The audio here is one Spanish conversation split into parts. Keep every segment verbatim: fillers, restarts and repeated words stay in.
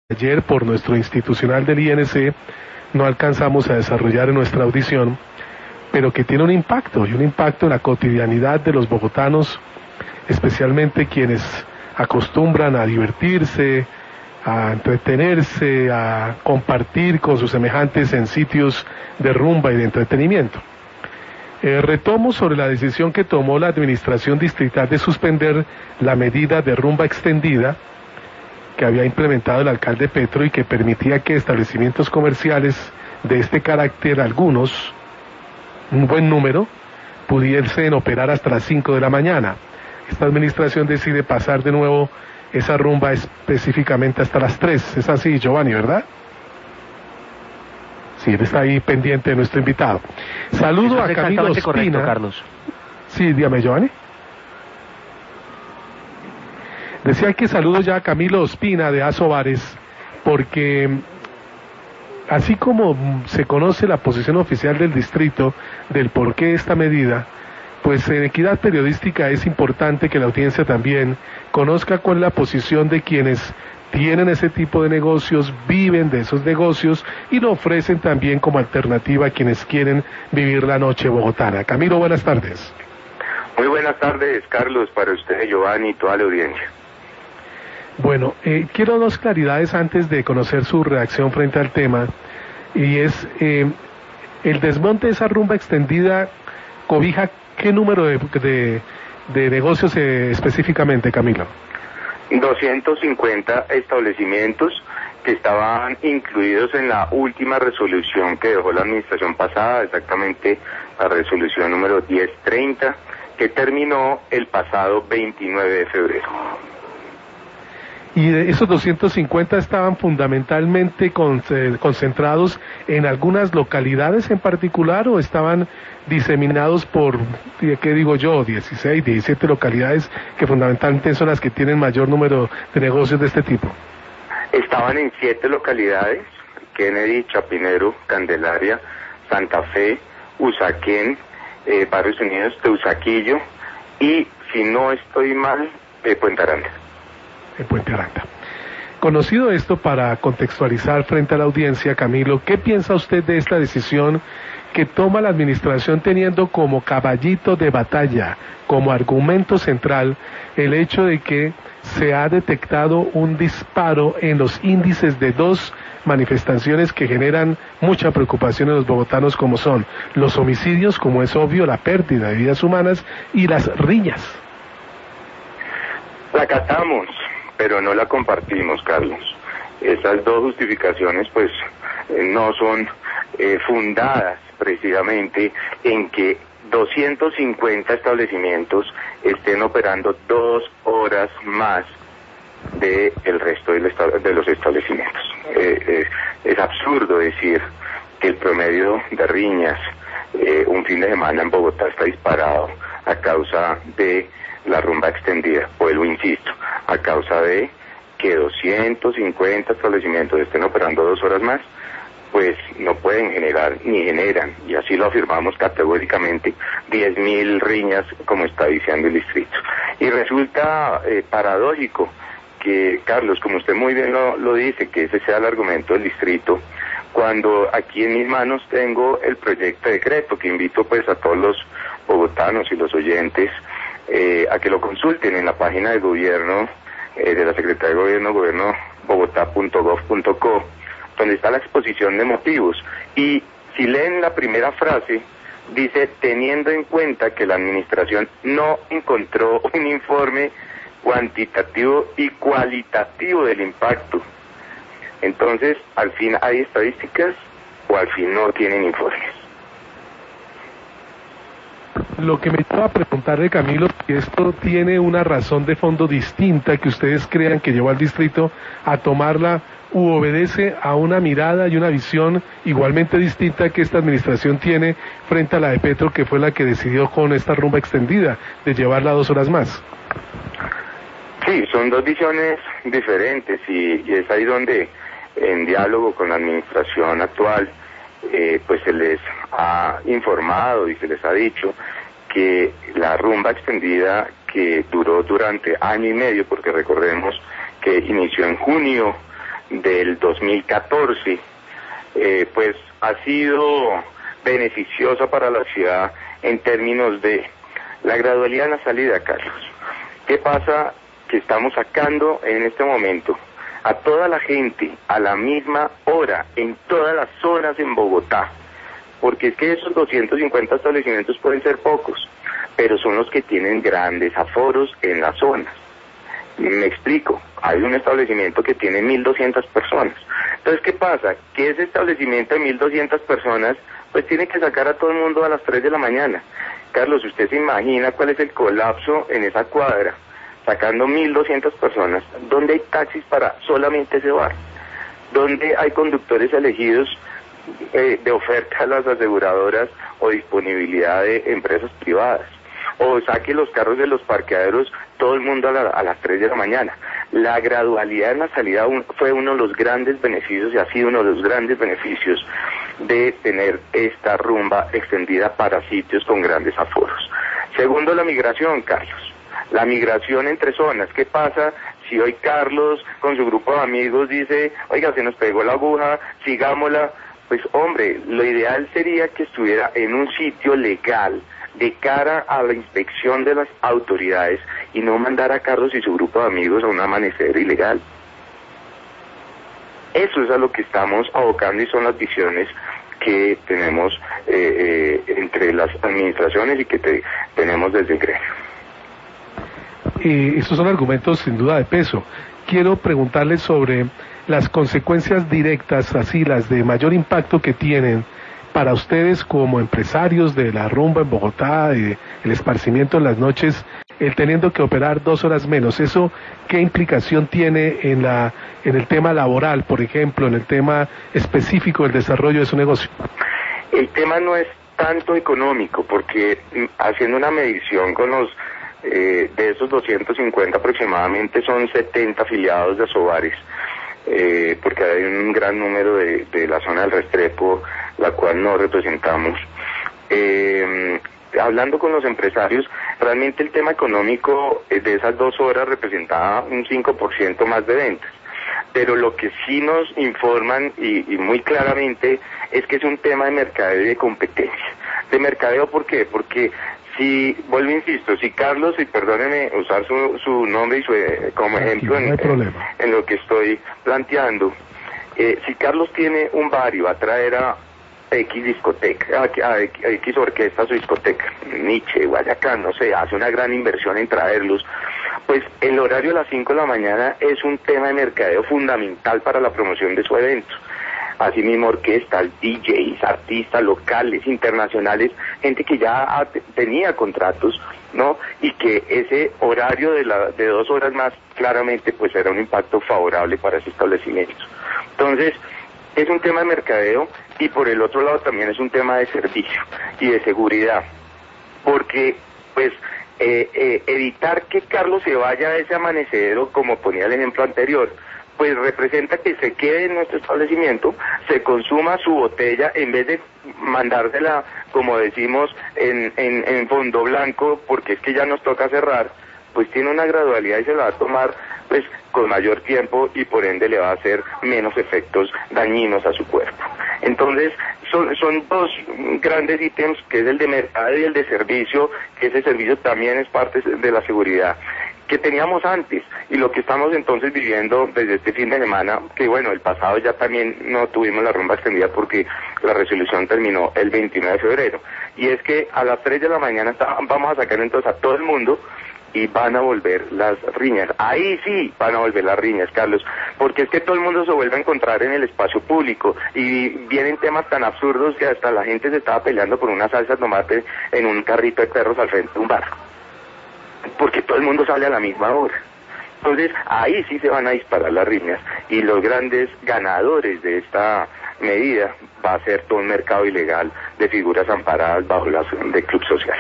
Ayer por nuestro institucional del I N C no alcanzamos a desarrollar en nuestra audición, pero que tiene un impacto, y un impacto en la cotidianidad de los bogotanos, especialmente quienes acostumbran a divertirse, a entretenerse, a compartir con sus semejantes en sitios de rumba y de entretenimiento. Eh, retomo sobre la decisión que tomó la administración distrital de suspender la medida de rumba extendida que había implementado el alcalde Petro y que permitía que establecimientos comerciales de este carácter, algunos, un buen número, pudiesen operar hasta las cinco de la mañana. Esta administración decide pasar de nuevo esa rumba específicamente hasta las tres. Es así, Giovanni, ¿verdad? Sí, él está ahí pendiente de nuestro invitado. Saludo a Camilo Ospina. Correcto, Carlos. Sí, dígame, Giovanni. Decía que saludo ya a Camilo Ospina de Asobares, porque así como se conoce la posición oficial del distrito del por qué esta medida, pues en Equidad Periodística es importante que la audiencia también conozca cuál es la posición de quienes tienen ese tipo de negocios, viven de esos negocios y lo ofrecen también como alternativa a quienes quieren vivir la noche bogotana. Camilo, buenas tardes. Muy buenas tardes, Carlos, para usted, Giovanni y toda la audiencia. Bueno, eh, quiero dos claridades antes de conocer su reacción frente al tema, y es eh, el desmonte de esa rumba extendida cobija qué número de, de, de negocios eh, específicamente, Camilo. doscientos cincuenta establecimientos que estaban incluidos en la última resolución que dejó la administración pasada, exactamente la resolución número diez treinta, que terminó el pasado veintinueve de febrero. ¿Y de esos doscientos cincuenta estaban fundamentalmente con, eh, concentrados en algunas localidades en particular o estaban diseminados por, qué digo yo, dieciséis, diecisiete localidades que fundamentalmente son las que tienen mayor número de negocios de este tipo? Estaban en siete localidades: Kennedy, Chapinero, Candelaria, Santa Fe, Usaquén, eh, Barrios Unidos, Teusaquillo y, si no estoy mal, eh, Puente Aranda. En Puente Aranda. Conocido esto, para contextualizar frente a la audiencia, Camilo, ¿qué piensa usted de esta decisión que toma la administración teniendo como caballito de batalla, como argumento central, el hecho de que se ha detectado un disparo en los índices de dos manifestaciones que generan mucha preocupación en los bogotanos, como son los homicidios, como es obvio, la pérdida de vidas humanas, y las riñas? La acatamos, pero no la compartimos, Carlos. Esas dos justificaciones pues eh, no son eh, fundadas precisamente en que doscientos cincuenta establecimientos estén operando dos horas más de el resto del de los establecimientos. Eh, eh, es absurdo decir que el promedio de riñas eh, un fin de semana en Bogotá está disparado a causa de la rumba extendida. Vuelvo, insisto, a causa de que doscientos cincuenta establecimientos estén operando dos horas más, pues no pueden generar ni generan, y así lo afirmamos categóricamente, diez mil riñas, como está diciendo el distrito. Y resulta eh, paradójico que, Carlos, como usted muy bien lo, lo dice, que ese sea el argumento del distrito, cuando aquí en mis manos tengo el proyecto de decreto, que invito pues a todos los bogotanos y los oyentes Eh, a que lo consulten en la página del gobierno, eh, de la Secretaría de Gobierno, gobierno bogotá punto gov punto co, donde está la exposición de motivos. Y si leen la primera frase, dice: teniendo en cuenta que la administración no encontró un informe cuantitativo y cualitativo del impacto. Entonces, al fin hay estadísticas o al fin no tienen informes. Lo que me lleva a preguntarle, Camilo, que esto tiene una razón de fondo distinta que ustedes crean que llevó al distrito a tomarla, u obedece a una mirada y una visión igualmente distinta que esta administración tiene frente a la de Petro, que fue la que decidió con esta rumba extendida de llevarla dos horas más. Sí, son dos visiones diferentes y, y es ahí donde, en diálogo con la administración actual, eh, pues se les ha informado y se les ha dicho que la rumba extendida, que duró durante año y medio, porque recordemos que inició en junio del dos mil catorce, eh, pues ha sido beneficiosa para la ciudad en términos de la gradualidad en la salida, Carlos. ¿Qué pasa? Que estamos sacando en este momento a toda la gente a la misma hora, en todas las zonas en Bogotá, porque es que esos doscientos cincuenta establecimientos pueden ser pocos, pero son los que tienen grandes aforos en las zonas. Me explico, hay un establecimiento que tiene mil doscientas personas. Entonces, ¿qué pasa? Que ese establecimiento de mil doscientas personas, pues tiene que sacar a todo el mundo a las tres de la mañana. Carlos, ¿usted se imagina cuál es el colapso en esa cuadra? Sacando mil doscientas personas, ¿dónde hay taxis para solamente ese bar? ¿Dónde hay conductores elegidos eh, de oferta a las aseguradoras o disponibilidad de empresas privadas? O saque los carros de los parqueaderos todo el mundo a, la, a las tres de la mañana. La gradualidad en la salida un, fue uno de los grandes beneficios y ha sido uno de los grandes beneficios de tener esta rumba extendida para sitios con grandes aforos. Segundo, la migración, Carlos. La migración entre zonas. ¿Qué pasa si hoy Carlos con su grupo de amigos dice, oiga, se nos pegó la aguja, sigámosla? Pues hombre, lo ideal sería que estuviera en un sitio legal de cara a la inspección de las autoridades y no mandar a Carlos y su grupo de amigos a un amanecer ilegal. Eso es a lo que estamos abocando y son las visiones que tenemos eh, eh, entre las administraciones y que te, tenemos desde el gremio. Eh, estos son argumentos sin duda de peso. Quiero preguntarles sobre las consecuencias directas, así las de mayor impacto que tienen para ustedes como empresarios de la rumba en Bogotá, de el esparcimiento en las noches, el teniendo que operar dos horas menos. ¿Eso qué implicación tiene en la en el tema laboral, por ejemplo, en el tema específico del desarrollo de su negocio? El tema no es tanto económico, porque haciendo una medición con los eh, de esos doscientos cincuenta aproximadamente son setenta afiliados de Asobares, eh, porque hay un gran número de, de la zona del Restrepo, la cual no representamos. Eh, hablando con los empresarios, realmente el tema económico de esas dos horas representaba un cinco por ciento más de ventas. Pero lo que sí nos informan y, y muy claramente es que es un tema de mercadeo y de competencia. De mercadeo, ¿por qué? Porque si, vuelvo insisto, si Carlos, y perdónenme usar su, su nombre y su, eh, como ejemplo en, en, en lo que estoy planteando, eh, si Carlos tiene un bar y va a traer a X discoteca, a, a, a X orquestas o discoteca, Nietzsche, Guayacán, no sé, hace una gran inversión en traerlos, pues el horario a las cinco de la mañana es un tema de mercadeo fundamental para la promoción de su evento. Asimismo, orquestas, D Js, artistas locales, internacionales, gente que ya ha, tenía contratos, ¿no? Y que ese horario de, la, de dos horas más, claramente, pues era un impacto favorable para ese establecimiento. Entonces, es un tema de mercadeo y por el otro lado también es un tema de servicio y de seguridad, porque, pues, eh, eh, evitar que Carlos se vaya a ese amanecedero, como ponía el ejemplo anterior, pues representa que se quede en nuestro establecimiento, se consuma su botella, en vez de mandársela, como decimos, en, en, en fondo blanco, porque es que ya nos toca cerrar, pues tiene una gradualidad y se la va a tomar pues con mayor tiempo y por ende le va a hacer menos efectos dañinos a su cuerpo. Entonces, son, son dos grandes ítems, que es el de mercado y el de servicio, que ese servicio también es parte de la seguridad que teníamos antes, y lo que estamos entonces viviendo desde este fin de semana, que bueno, el pasado ya también no tuvimos la rumba extendida porque la resolución terminó el veintinueve de febrero, y es que a las tres de la mañana está, vamos a sacar entonces a todo el mundo y van a volver las riñas. Ahí sí van a volver las riñas, Carlos, porque es que todo el mundo se vuelve a encontrar en el espacio público y vienen temas tan absurdos que hasta la gente se estaba peleando por una salsa de tomate en un carrito de perros al frente de un bar, porque todo el mundo sale a la misma hora. Entonces ahí sí se van a disparar las riñas y los grandes ganadores de esta medida va a ser todo un mercado ilegal de figuras amparadas bajo la acción de club social.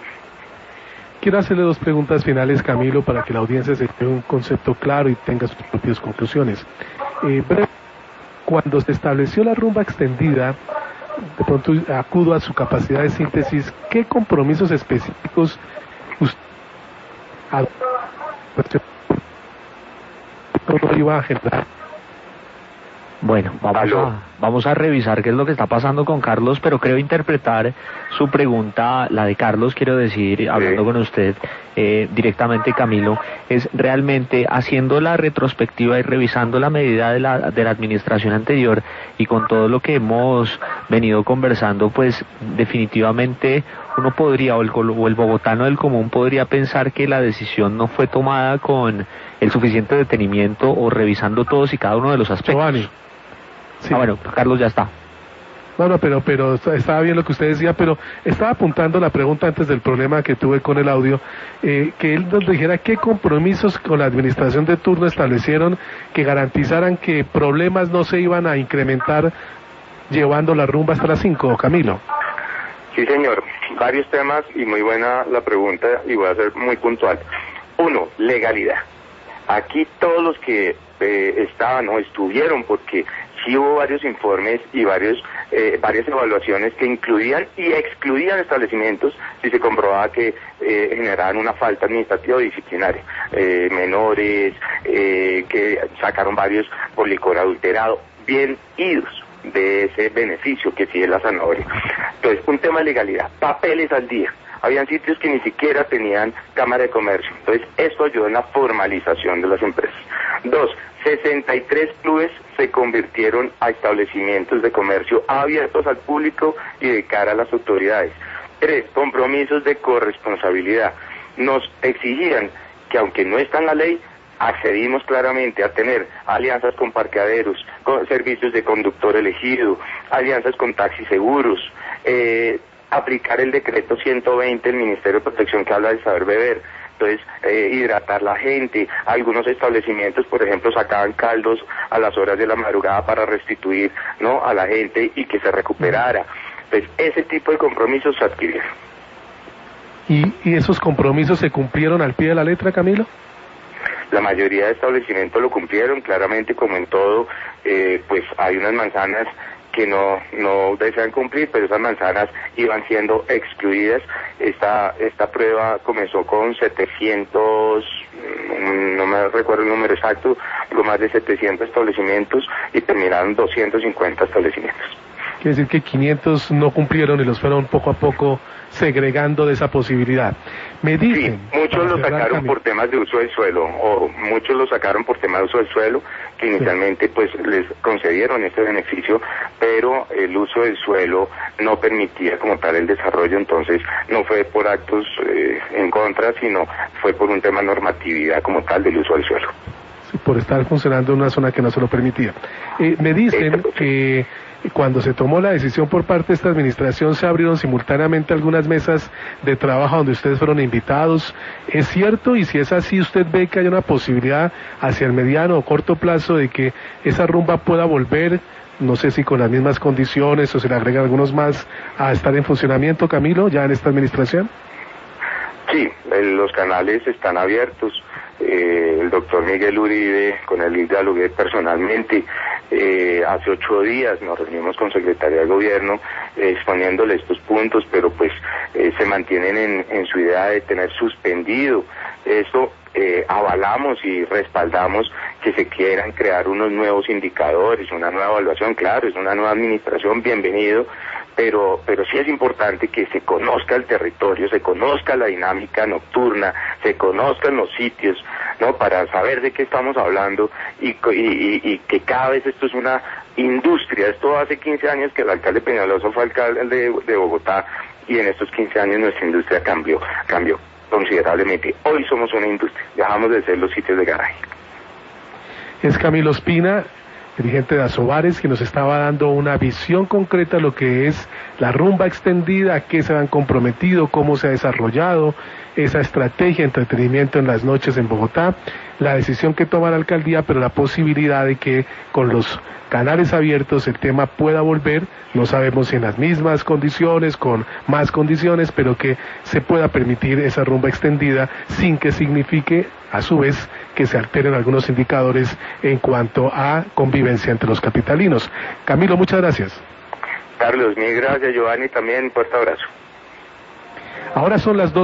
Quiero hacerle dos preguntas finales, Camilo, para que la audiencia se dé un concepto claro y tenga sus propias conclusiones. Eh, cuando se estableció la rumba extendida, de pronto acudo a su capacidad de síntesis, ¿qué compromisos específicos usted iba a generar Bueno, vamos a, vamos a revisar qué es lo que está pasando con Carlos, pero creo interpretar su pregunta, la de Carlos, quiero decir, hablando sí. con usted eh, directamente, Camilo, es realmente haciendo la retrospectiva y revisando la medida de la, de la administración anterior y con todo lo que hemos venido conversando, pues definitivamente uno podría, o el, o el bogotano del común podría pensar que la decisión no fue tomada con el suficiente detenimiento o revisando todos y cada uno de los aspectos. Giovanni. Sí. Ah, bueno, Carlos ya está. No, no, pero, pero estaba bien lo que usted decía, pero estaba apuntando la pregunta antes del problema que tuve con el audio, eh, que él nos dijera qué compromisos con la administración de turno establecieron que garantizaran que problemas no se iban a incrementar llevando la rumba hasta las cinco, Camilo. Sí, señor, varios temas y muy buena la pregunta y voy a ser muy puntual. Uno, legalidad. Aquí todos los que eh, estaban o estuvieron, porque sí hubo varios informes y varios eh, varias evaluaciones que incluían y excluían establecimientos si se comprobaba que eh, generaban una falta administrativa o disciplinaria. Eh, menores, eh, que sacaron varios por licor adulterado, bien idos de ese beneficio que sí es la zanahoria. Entonces, un tema de legalidad, papeles al día. Habían sitios que ni siquiera tenían cámara de comercio. Entonces, esto ayudó en la formalización de las empresas. Dos, sesenta y tres clubes se convirtieron a establecimientos de comercio abiertos al público y de cara a las autoridades. Tres, compromisos de corresponsabilidad. Nos exigían que, aunque no está en la ley, accedimos claramente a tener alianzas con parqueaderos, con servicios de conductor elegido, alianzas con taxis seguros, eh, aplicar el decreto ciento veinte del Ministerio de Protección que habla del saber beber. Entonces, eh, hidratar la gente. Algunos establecimientos, por ejemplo, sacaban caldos a las horas de la madrugada para restituir, ¿no?, a la gente y que se recuperara. Entonces, ese tipo de compromisos se adquirieron. ¿Y, y esos compromisos se cumplieron al pie de la letra, Camilo? La mayoría de establecimientos lo cumplieron, claramente, como en todo, eh, pues hay unas manzanas que no no desean cumplir, pero esas manzanas iban siendo excluidas. Esta esta prueba comenzó con setecientos, no me recuerdo el número exacto, algo más de setecientos establecimientos y terminaron doscientos cincuenta establecimientos. Quiere decir que quinientos no cumplieron y los fueron poco a poco segregando de esa posibilidad. Me dicen... Sí, muchos lo sacaron por temas de uso del suelo, o muchos lo sacaron por temas de uso del suelo, que inicialmente pues les concedieron este beneficio, pero el uso del suelo no permitía como tal el desarrollo, entonces no fue por actos eh, en contra, sino fue por un tema de normatividad como tal del uso del suelo. Sí, por estar funcionando en una zona que no se lo permitía. Eh, me dicen que... Cuando se tomó la decisión por parte de esta administración, se abrieron simultáneamente algunas mesas de trabajo donde ustedes fueron invitados. ¿Es cierto? Y si es así, ¿usted ve que hay una posibilidad hacia el mediano o corto plazo de que esa rumba pueda volver, no sé si con las mismas condiciones o se le agregan algunos más, a estar en funcionamiento, Camilo, ya en esta administración? Sí, los canales están abiertos. Eh, el doctor Miguel Uribe, con él dialogué personalmente. Eh, hace ocho días nos reunimos con Secretaría de Gobierno eh, exponiéndole estos puntos, pero pues eh, se mantienen en, en su idea de tener suspendido eso. Eh, avalamos y respaldamos que se quieran crear unos nuevos indicadores, una nueva evaluación. Claro, es una nueva administración, bienvenido, pero pero sí es importante que se conozca el territorio, se conozca la dinámica nocturna, se conozcan los sitios, ¿no?, para saber de qué estamos hablando y, y, y, y que cada vez esto es una industria. Esto hace quince años que el alcalde Peñalosa fue alcalde de, de Bogotá, y en estos quince años nuestra industria cambió, cambió considerablemente. Hoy somos una industria, dejamos de ser los sitios de garaje. Es Camilo Ospina, dirigente de Asobares, que nos estaba dando una visión concreta de lo que es la rumba extendida, a qué se han comprometido, cómo se ha desarrollado esa estrategia de entretenimiento en las noches en Bogotá, la decisión que toma la alcaldía, pero la posibilidad de que con los canales abiertos el tema pueda volver, no sabemos si en las mismas condiciones, con más condiciones, pero que se pueda permitir esa rumba extendida sin que signifique, a su vez, que se alteren algunos indicadores en cuanto a convivencia entre los capitalinos. Camilo, muchas gracias. Carlos, mil gracias. Giovanni, también, fuerte abrazo. Ahora son las dos.